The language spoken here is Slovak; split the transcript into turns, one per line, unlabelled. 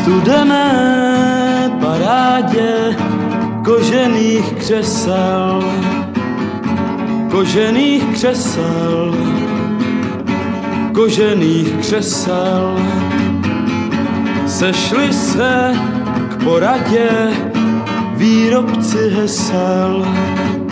studené parádě kožených křesel, kožených křesel, kožených křesel. Sešli se k poradě výrobci hesel,